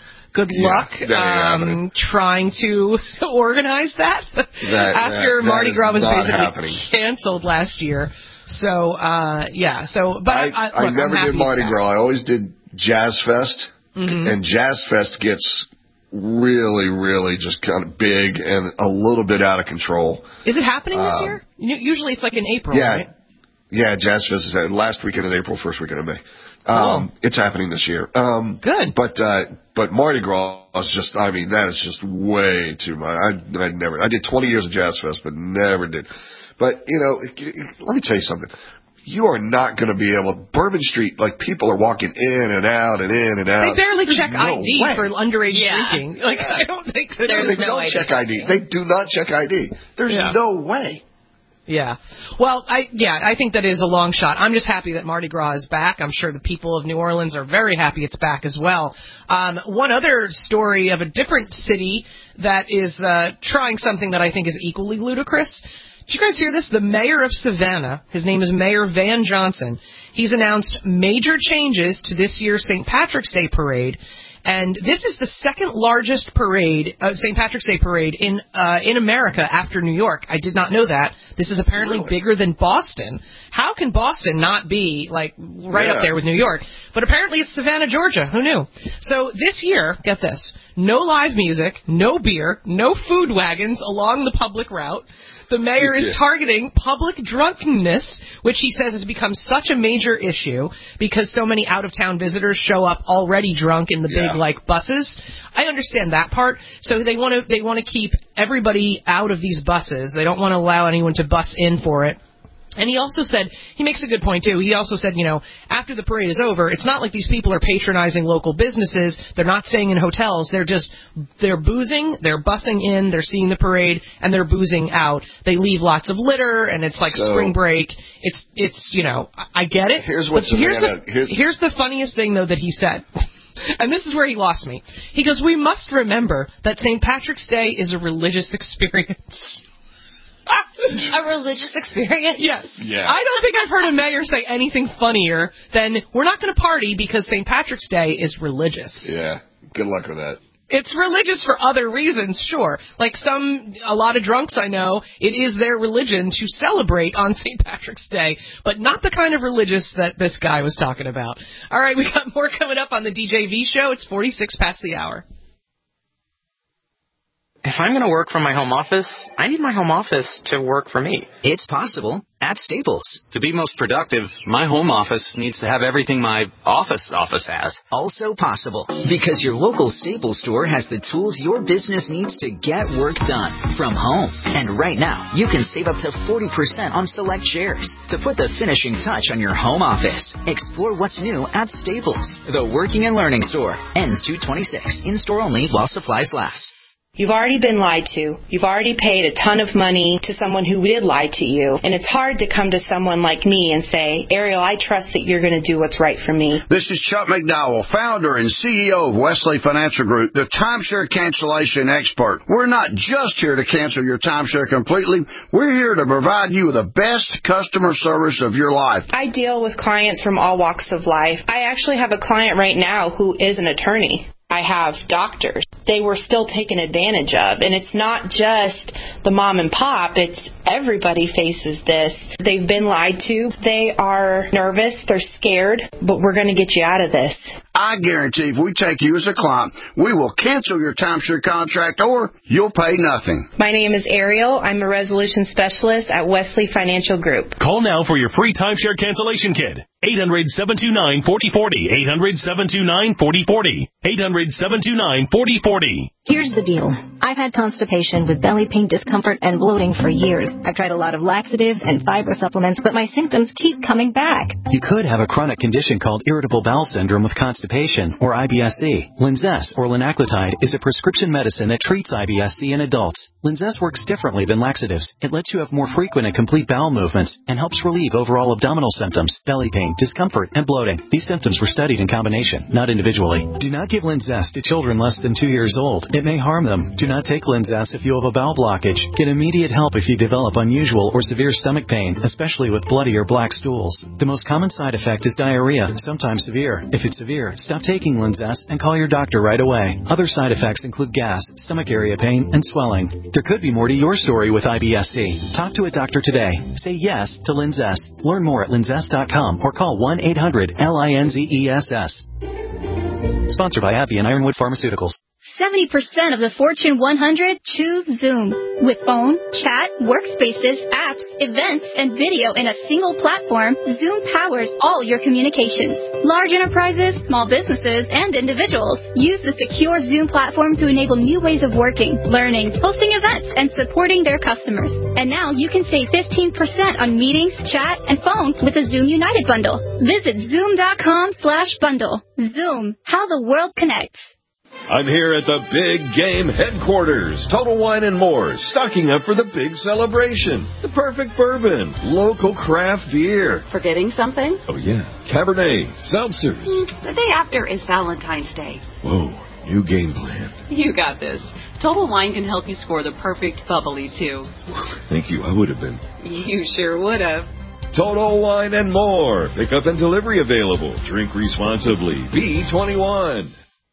Trying to organize that after Mardi Gras was basically canceled last year. So, but I never did Mardi Gras. I always did Jazz Fest. Mm-hmm. And Jazz Fest gets really, really just kind of big and a little bit out of control. Is it happening this year? Usually it's like in April, right? Yeah, Jazz Fest is last weekend in April, first weekend of May. It's happening this year. Good. But Mardi Gras is just, I mean, that is just way too much. I did 20 years of Jazz Fest, but never did. But, let me tell you something. You are not going to be able... Bourbon Street, like, people are walking in and out and in and out. They barely check ID for underage drinking. Like, I don't think... They don't check ID. They do not check ID. There's no way. Yeah. Well, I think that is a long shot. I'm just happy that Mardi Gras is back. I'm sure the people of New Orleans are very happy it's back as well. One other story of a different city that is trying something that I think is equally ludicrous. Did you guys hear this? The mayor of Savannah, his name is Mayor Van Johnson, he's announced major changes to this year's St. Patrick's Day Parade. And this is the second largest parade, St. Patrick's Day Parade in America after New York. I did not know that. This is apparently bigger than Boston. How can Boston not be, like, right up there with New York? But apparently it's Savannah, Georgia. Who knew? So this year, get this, no live music, no beer, no food wagons along the public route. The mayor is targeting public drunkenness, which he says has become such a major issue because so many out-of-town visitors show up already drunk in the big, buses. I understand that part. So they want to keep everybody out of these buses. They don't want to allow anyone to bus in for it. And he also said, he makes a good point, too. He also said, after the parade is over, it's not like these people are patronizing local businesses. They're not staying in hotels. They're boozing, they're bussing in, they're seeing the parade, and they're boozing out. They leave lots of litter, and it's like spring break. It's I get it. Here's the funniest thing, though, that he said. And this is where he lost me. He goes, we must remember that St. Patrick's Day is a religious experience. A religious experience? Yes. Yeah. I don't think I've heard a mayor say anything funnier than, we're not going to party because St. Patrick's Day is religious. Yeah. Good luck with that. It's religious for other reasons, sure. Like a lot of drunks I know, it is their religion to celebrate on St. Patrick's Day, but not the kind of religious that this guy was talking about. All right, we got more coming up on the DJV show. It's 46 past the hour. If I'm going to work from my home office, I need my home office to work for me. It's possible at Staples. To be most productive, my home office needs to have everything my office has. Also possible, because your local Staples store has the tools your business needs to get work done from home. And right now, you can save up to 40% on select shares to put the finishing touch on your home office. Explore what's new at Staples, the working and learning store. Ends 2/26. In-store only while supplies last. You've already been lied to. You've already paid a ton of money to someone who did lie to you. And it's hard to come to someone like me and say, Ariel, I trust that you're going to do what's right for me. This is Chuck McDowell, founder and CEO of Wesley Financial Group, the timeshare cancellation expert. We're not just here to cancel your timeshare completely. We're here to provide you with the best customer service of your life. I deal with clients from all walks of life. I actually have a client right now who is an attorney. I have doctors. They were still taken advantage of. And it's not just the mom and pop. It's everybody faces this. They've been lied to. They are nervous. They're scared. But we're going to get you out of this. I guarantee if we take you as a client, we will cancel your timeshare contract or you'll pay nothing. My name is Ariel. I'm a resolution specialist at Wesley Financial Group. Call now for your free timeshare cancellation kit. 800-729-4040. 800-729-4040. 800-729-4040. Here's the deal. I've had constipation with belly pain, discomfort, and bloating for years. I've tried a lot of laxatives and fiber supplements, but my symptoms keep coming back. You could have a chronic condition called irritable bowel syndrome with constipation, or IBS-C. Linzess, or linaclotide, is a prescription medicine that treats IBS-C in adults. Linzess works differently than laxatives. It lets you have more frequent and complete bowel movements and helps relieve overall abdominal symptoms, belly pain, discomfort, and bloating. These symptoms were studied in combination, not individually. Do not give Linzess to children less than 2 years old. It may harm them. Do not take Linzess if you have a bowel blockage. Get immediate help if you develop unusual or severe stomach pain, especially with bloody or black stools. The most common side effect is diarrhea, sometimes severe. If it's severe, stop taking Linzess and call your doctor right away. Other side effects include gas, stomach area pain, and swelling. There could be more to your story with IBS-C. Talk to a doctor today. Say yes to Linzess. Learn more at linzess.com or call 1-800-LINZESS. Sponsored by AbbVie and Ironwood Pharmaceuticals. 70% of the Fortune 100 choose Zoom. With phone, chat, workspaces, apps, events, and video in a single platform, Zoom powers all your communications. Large enterprises, small businesses, and individuals use the secure Zoom platform to enable new ways of working, learning, hosting events, and supporting their customers. And now you can save 15% on meetings, chat, and phone with the Zoom United bundle. Visit Zoom.com/bundle. Zoom, how the world connects. I'm here at the Big Game Headquarters, Total Wine and More, stocking up for the big celebration. The perfect bourbon, local craft beer. Forgetting something? Oh, yeah. Cabernet, seltzers. The day after is Valentine's Day. Whoa, new game plan. You got this. Total Wine can help you score the perfect bubbly, too. Thank you. I would have been. You sure would have. Total Wine and More. Pickup and delivery available. Drink responsibly. B21.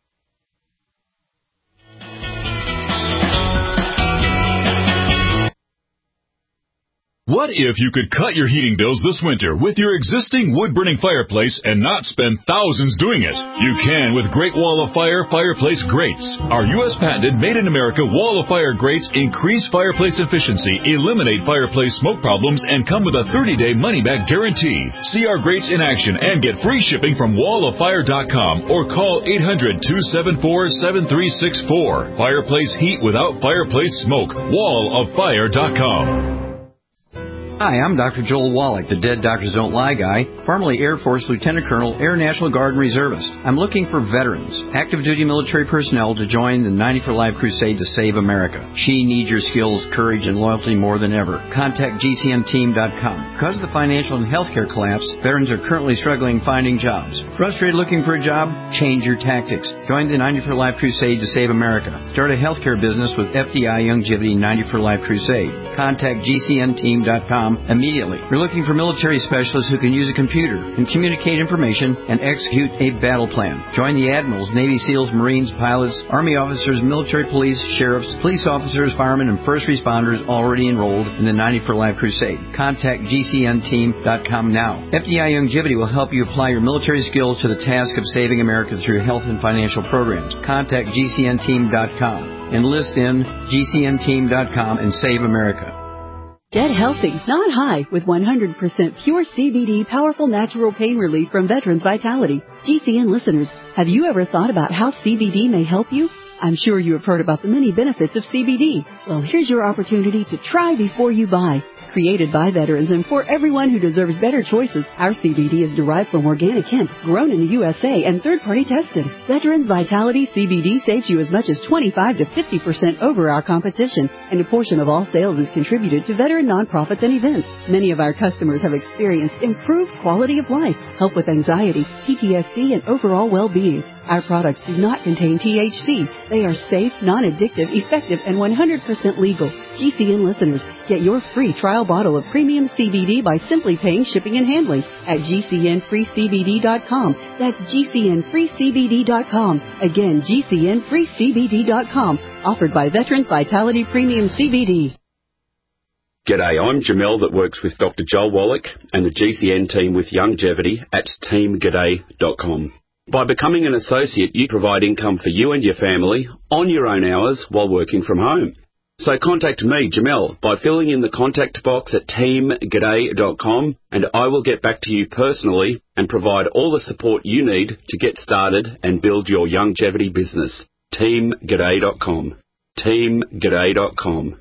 What if you could cut your heating bills this winter with your existing wood-burning fireplace and not spend thousands doing it? You can with Great Wall of Fire Fireplace Grates. Our U.S. patented made-in-America Wall of Fire grates increase fireplace efficiency, eliminate fireplace smoke problems, and come with a 30-day money-back guarantee. See our grates in action and get free shipping from walloffire.com or call 800-274-7364. Fireplace heat without fireplace smoke. walloffire.com. Hi, I'm Dr. Joel Wallach, the Dead Doctors Don't Lie guy, formerly Air Force Lieutenant Colonel, Air National Guard Reservist. I'm looking for veterans, active duty military personnel to join the 90 for Life crusade to save America. She needs your skills, courage, and loyalty more than ever. Contact GCNteam.com. Because of the financial and healthcare collapse, veterans are currently struggling finding jobs. Frustrated looking for a job? Change your tactics. Join the 90 for Life crusade to save America. Start a healthcare business with FDI Youngevity 90 for Life crusade. Contact GCNteam.com immediately. We're looking for military specialists who can use a computer and communicate information and execute a battle plan. Join the admirals, Navy SEALs, Marines, pilots, Army officers, military police, sheriffs, police officers, firemen, and first responders already enrolled in the 90 for Life crusade. Contact GCNteam.com now. FDI Youngevity will help you apply your military skills to the task of saving America through health and financial programs. Contact GCNteam.com. Enlist in GCNteam.com and save America. Get healthy, not high, with 100% pure CBD powerful natural pain relief from Veterans Vitality. GCN listeners, have you ever thought about how CBD may help you? I'm sure you have heard about the many benefits of CBD. Well, here's your opportunity to try before you buy. Created by veterans and for everyone who deserves better choices, our CBD is derived from organic hemp, grown in the USA, and third-party tested. Veterans Vitality CBD saves you as much as 25 to 50% over our competition, and a portion of all sales is contributed to veteran nonprofits and events. Many of our customers have experienced improved quality of life, help with anxiety, PTSD, and overall well-being. Our products do not contain THC. They are safe, non-addictive, effective, and 100% legal. GCN listeners, get your free trial bottle of premium CBD by simply paying shipping and handling at GCNFreeCBD.com. That's GCNFreeCBD.com. Again, GCNFreeCBD.com. Offered by Veterans Vitality Premium CBD. G'day, I'm Jamel that works with Dr. Joel Wallach and the GCN team with Youngevity at teamg'day.com. By becoming an associate, you provide income for you and your family on your own hours while working from home. So contact me, Jamel, by filling in the contact box at teamg'day.com, and I will get back to you personally and provide all the support you need to get started and build your Youngevity business. teamg'day.com. teamg'day.com.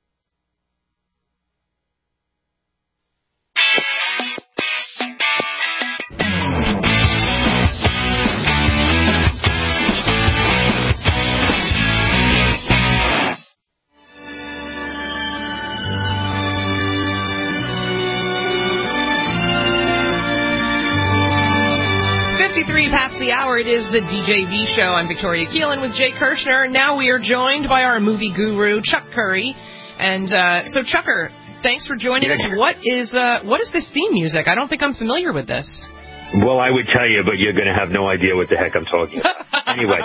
Past the hour, it is the DJV Show. I'm Victoria Keelan with Jay Kirshner. Now we are joined by our movie guru, Chuck Curry. And so, Chucker, thanks for joining us. What is this theme music? I don't think I'm familiar with this. Well, I would tell you, but you're going to have no idea what the heck I'm talking about. Anyway.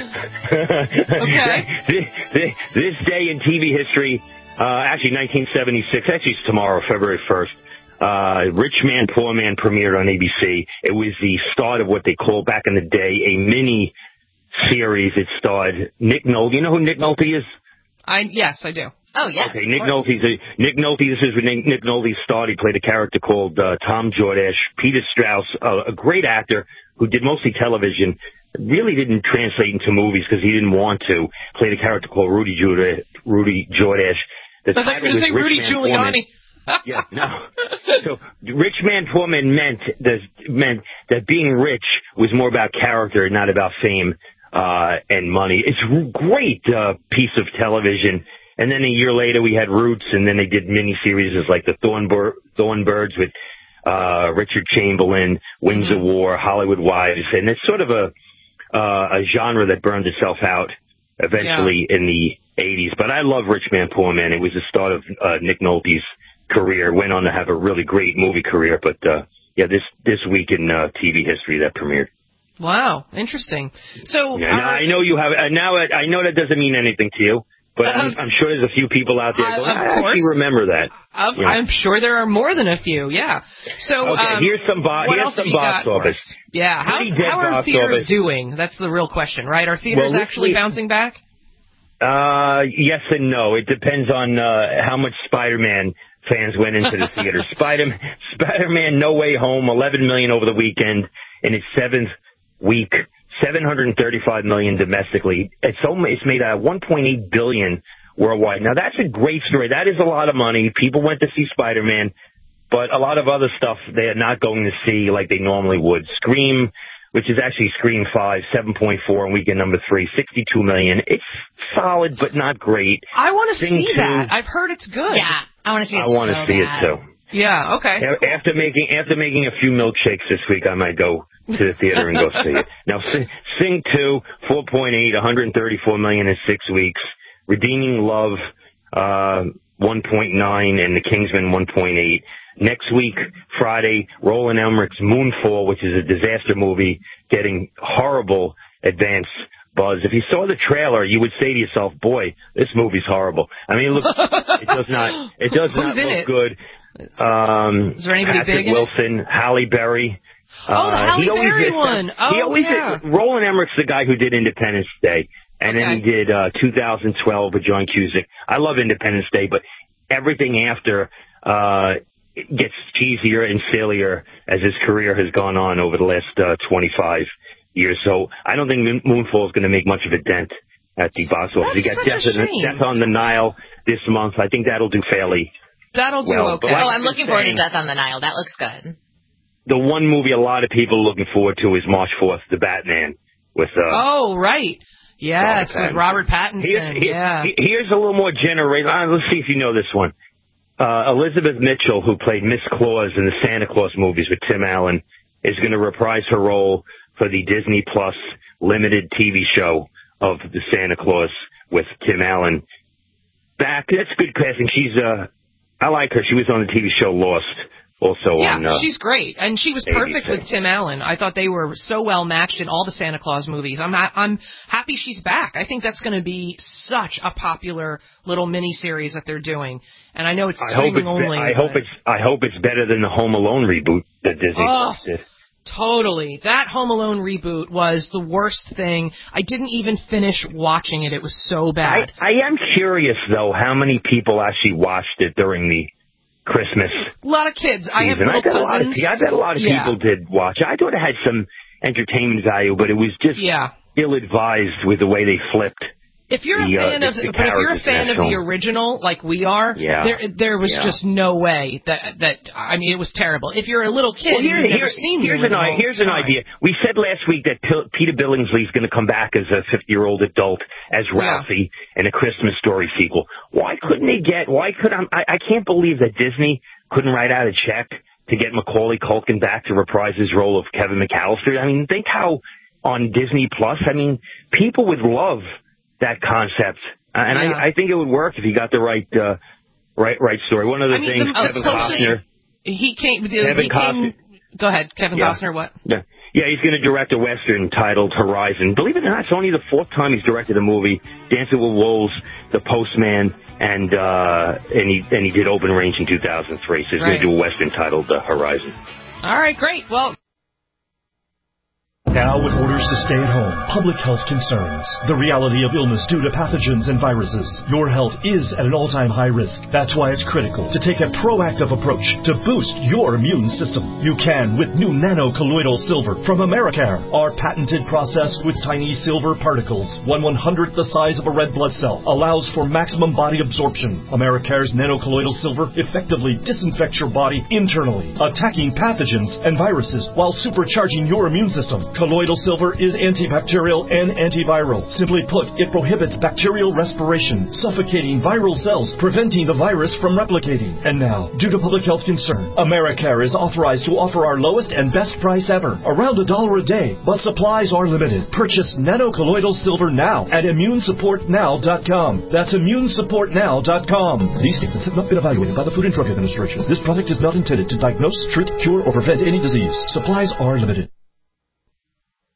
Okay. This day in TV history, actually 1976, actually it's tomorrow, February 1st. Rich Man, Poor Man premiered on ABC. It was the start of what they called back in the day a mini series. It starred Nick Nolte. You know who Nick Nolte is? Yes, I do. Oh, yes. Okay, Nick Nolte. This is when Nick Nolte started. He played a character called Tom Jordache. Peter Strauss, a great actor who did mostly television, really didn't translate into movies because he didn't want to. Played a character called Rudy Jordache. I thought you were going to say Rudy Giuliani. Yeah, no. So, Rich Man, Poor Man meant that being rich was more about character, not about fame and money. It's a great piece of television. And then a year later, we had Roots, and then they did miniseries like the Thornbirds with Richard Chamberlain, Winds of War, Hollywood Wives, and it's sort of a genre that burned itself out eventually in the 80s. But I love Rich Man, Poor Man. It was the start of Nick Nolte's career. Went on to have a really great movie career, but this week in TV history that premiered. Wow, interesting. So now I know you have. Now I know that doesn't mean anything to you, but I'm sure there's a few people out there going, I actually remember that. I'm sure there are more than a few. Yeah. So okay, here's some box office. Yeah. How are theaters doing? That's the real question, right? Are theaters actually bouncing back? Yes and no. It depends on how much Spider-Man fans went into the theater. Spider-Man No Way Home, 11 million over the weekend in its 7th week, 735 million domestically. It's made $1.8 billion worldwide. Now, that's a great story. That is a lot of money. People went to see Spider-Man, but a lot of other stuff they are not going to see like they normally would. Scream, which is actually Scream 5, 7.4 in weekend number 3, $62 million. It's solid, but not great. I want to see that. I've heard it's good. Yeah, I want to see it. I want to see it too. Yeah, okay. After making a few milkshakes this week, I might go to the theater and go see it. Now, Sing 2, 4.8, $134 million in 6 weeks. Redeeming Love, 1.9, and The Kingsman, 1.8. Next week, Friday, Roland Emmerich's Moonfall, which is a disaster movie, getting horrible advance buzz. If you saw the trailer, you would say to yourself, "Boy, this movie's horrible." I mean, it does not look good. Is there anybody Patrick big in Wilson, Halle Berry. The Halle Berry one. Roland Emmerich's the guy who did Independence Day, and then he did 2012 with John Cusack. I love Independence Day, but everything after gets cheesier and sillier as his career has gone on over the last 25 years. So I don't think Moonfall is going to make much of a dent at the box office. You got Death on the Nile this month. I think that'll do fairly. That'll do okay. I'm looking forward to Death on the Nile. That looks good. The one movie a lot of people are looking forward to is March 4th, The Batman. With right. Yes, with Robert Pattinson. Here's a little more generational. Let's see if you know this one. Elizabeth Mitchell, who played Miss Claus in the Santa Claus movies with Tim Allen, is going to reprise her role for the Disney Plus limited TV show of the Santa Claus with Tim Allen. That's good casting. I like her. She was on the TV show Lost. Also she's great, and she was perfect with Tim Allen. I thought they were so well matched in all the Santa Claus movies. I'm happy she's back. I think that's going to be such a popular little mini series that they're doing, and I know it's streaming only. I hope it's better than the Home Alone reboot that Disney did. Totally. That Home Alone reboot was the worst thing. I didn't even finish watching it. It was so bad. I am curious though how many people actually watched it during the Christmas. A lot of kids. I have little cousins. I bet a lot of people did watch it. I thought it had some entertainment value, but it was just ill-advised with the way they flipped. If you're a fan of the original, like we are, there was just no way that it was terrible. If you're a little kid, you've never seen the original. Here's an idea. We said last week that Peter Billingsley's going to come back as a 50-year-old adult as Ralphie in a Christmas Story sequel. I can't believe that Disney couldn't write out a check to get Macaulay Culkin back to reprise his role of Kevin McAllister. I mean, think how on Disney Plus, people would love that concept, and I think it would work if he got the right story. One other thing, Kevin Costner. Go ahead, Kevin Costner. What? Yeah, he's going to direct a Western titled Horizon. Believe it or not, it's only the 4th time he's directed a movie. Dancing with Wolves, The Postman, and he did Open Range in 2003. So he's going to do a Western titled Horizon. All right, great. Well. Now with orders to stay at home, public health concerns, the reality of illness due to pathogens and viruses, your health is at an all-time high risk. That's why it's critical to take a proactive approach to boost your immune system. You can with new nano-colloidal silver from Americare. Our patented process with tiny silver particles, 1/100th the size of a red blood cell, allows for maximum body absorption. Americare's nano-colloidal silver effectively disinfects your body internally, attacking pathogens and viruses while supercharging your immune system. Colloidal silver is antibacterial and antiviral. Simply put, it prohibits bacterial respiration, suffocating viral cells, preventing the virus from replicating. And now, due to public health concern, Americare is authorized to offer our lowest and best price ever, around $1 a day, but supplies are limited. Purchase nano-colloidal silver now at ImmuneSupportNow.com. That's ImmuneSupportNow.com. These statements have not been evaluated by the Food and Drug Administration. This product is not intended to diagnose, treat, cure, or prevent any disease. Supplies are limited.